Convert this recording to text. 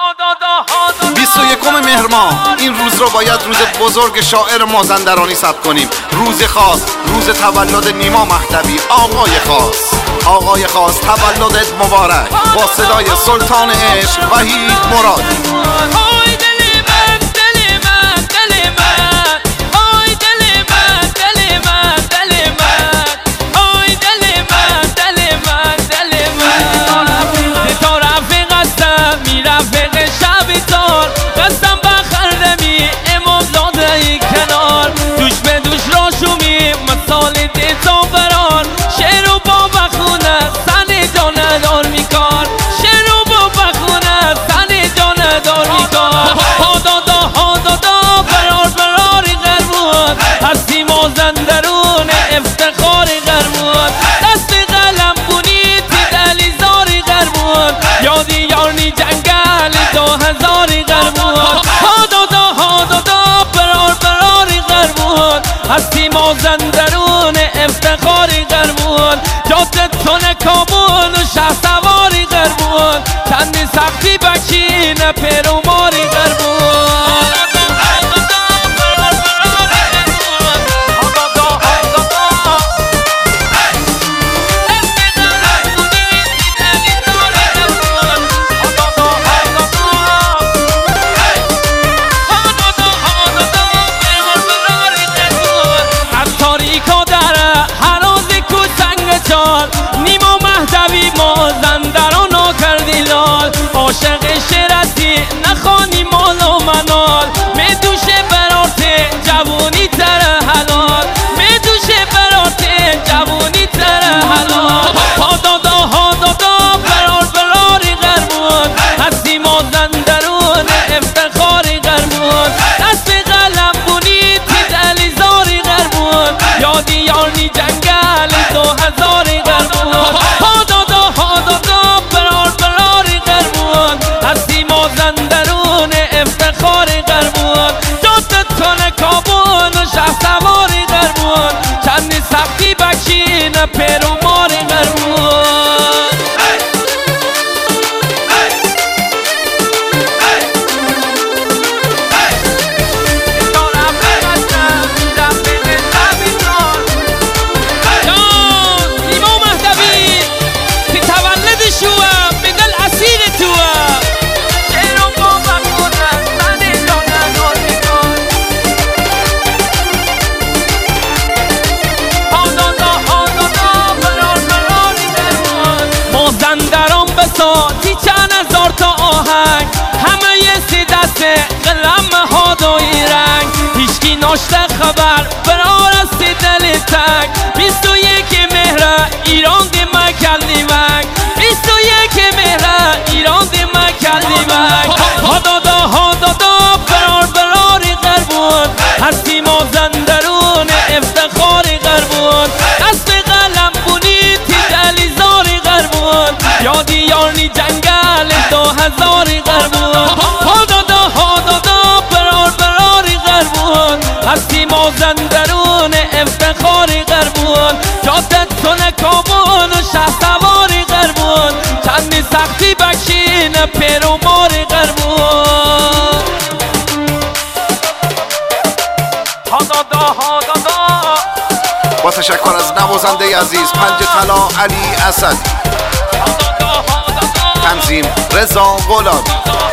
21 مهر ماه این روز رو باید روز بزرگ شاعر مازندرانی ثبت کنیم. روز خاص، روز تولد نیما مهدوی. آقای خاص تولدت مبارک. با صدای سلطان عشق وحید مرادی. مازندران افتخار غربون، دست قلم بونی تیدلیزاری غربون، یادی یارنی جنگل 2000 غربون. هادادا براری غربون، هستی مازندران افتخار غربون، جادت تون کابون و شه سواری غربون، چندی سختی بچین پیروماری غربون. نیما مهدوی مازندرانو کردی لال، عاشق شرطی نخوانی مال و منال، میدوشه برات جوانی تر حلال، میدوشه برات جوانی تر حلال. هادادا براری غربون، هستی مازندران افتخاری غربون، دست قلم بونی تیدلیزاری غربون، یادی یارنی جنگل 2000 غربون. هادادا براری غربون، هستی مازندران افتخاری غربون، جادت تون کابون و شه سواری غربون، چندی سختی بچین پیروماری غربون. مازندران بساتی چند هزار تا آهنگ، همه یه سی دست قلم هادایی رنگ، هیچکی ناشته خبر برار استی دل تنگ. 21 مهر ایران دی مکلی ونگ، 21 مهر ایران دی مکلی ونگ. هادادا براری غربون، هستی مازندران افتخاری غربون، دست قلم بونی تیدلیزاری غربون، یادی یارنی جنگل 2000 غربون. هادادا براری غربون، هستی مازندران افتخاری غربون، جادت تون کابون و شه سواری غربون، چندی سختی بچین پیروماری غربون. هادادا با تشکر از نوازنده عزیز پنج طلا علی اسدی. تنظیم رضا غلامی.